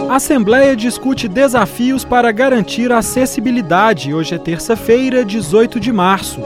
A Assembleia discute desafios para garantir a acessibilidade. Hoje é terça-feira, 18 de março.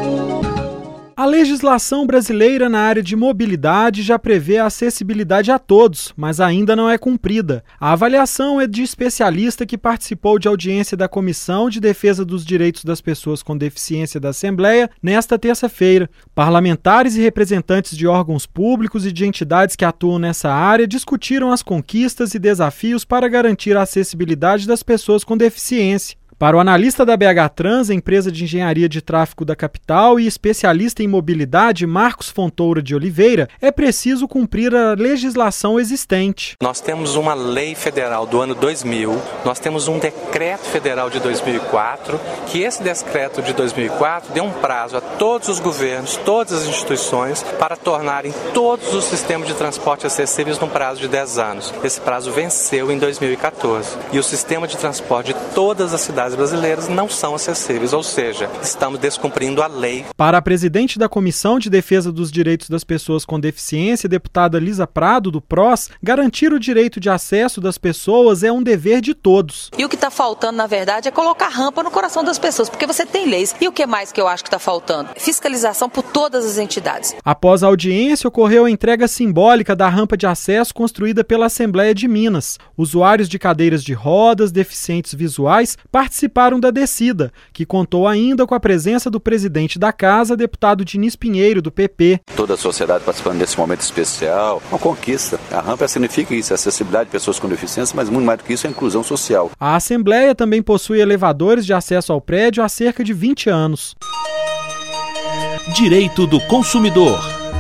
A legislação brasileira na área de mobilidade já prevê a acessibilidade a todos, mas ainda não é cumprida. A avaliação é de especialista que participou de audiência da Comissão de Defesa dos Direitos das Pessoas com Deficiência da Assembleia nesta terça-feira. Parlamentares e representantes de órgãos públicos e de entidades que atuam nessa área discutiram as conquistas e desafios para garantir a acessibilidade das pessoas com deficiência. Para o analista da BH Trans, empresa de engenharia de tráfego da capital e especialista em mobilidade, Marcos Fontoura de Oliveira, é preciso cumprir a legislação existente. Nós temos uma lei federal do ano 2000, nós temos um decreto federal de 2004, que esse decreto de 2004 deu um prazo a todos os governos, todas as instituições, para tornarem todos os sistemas de transporte acessíveis num prazo de 10 anos. Esse prazo venceu em 2014 e o sistema de transporte de todas as cidades brasileiras não são acessíveis, ou seja, estamos descumprindo a lei. Para a presidente da Comissão de Defesa dos Direitos das Pessoas com Deficiência, deputada Lisa Prado, do PROS, garantir o direito de acesso das pessoas é um dever de todos. E o que está faltando, na verdade, é colocar rampa no coração das pessoas, porque você tem leis. E o que mais que eu acho que está faltando? Fiscalização por todas as entidades. Após a audiência, ocorreu a entrega simbólica da rampa de acesso construída pela Assembleia de Minas. Usuários de cadeiras de rodas, deficientes visuais, participaram da descida, que contou ainda com a presença do presidente da casa, deputado Diniz Pinheiro, do PP. Toda a sociedade participando desse momento especial, uma conquista. A rampa significa isso, a acessibilidade de pessoas com deficiência, mas muito mais do que isso, a inclusão social. A Assembleia também possui elevadores de acesso ao prédio há cerca de 20 anos. Direito do consumidor.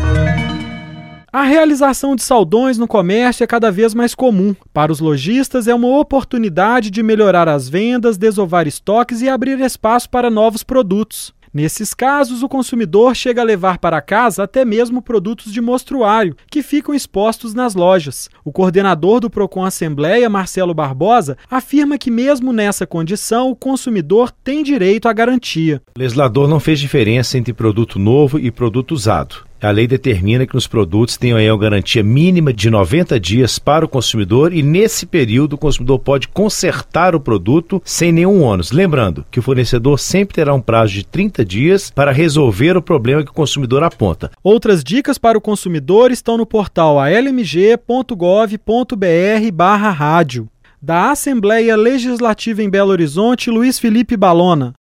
A realização de saldões no comércio é cada vez mais comum. Para os lojistas, é uma oportunidade de melhorar as vendas, desovar estoques e abrir espaço para novos produtos. Nesses casos, o consumidor chega a levar para casa até mesmo produtos de mostruário, que ficam expostos nas lojas. O coordenador do Procon Assembleia, Marcelo Barbosa, afirma que mesmo nessa condição, o consumidor tem direito à garantia. O legislador não fez diferença entre produto novo e produto usado. A lei determina que os produtos tenham aí uma garantia mínima de 90 dias para o consumidor e nesse período o consumidor pode consertar o produto sem nenhum ônus. Lembrando que o fornecedor sempre terá um prazo de 30 dias para resolver o problema que o consumidor aponta. Outras dicas para o consumidor estão no portal almg.gov.br/rádio. Da Assembleia Legislativa em Belo Horizonte, Luiz Felipe Balona.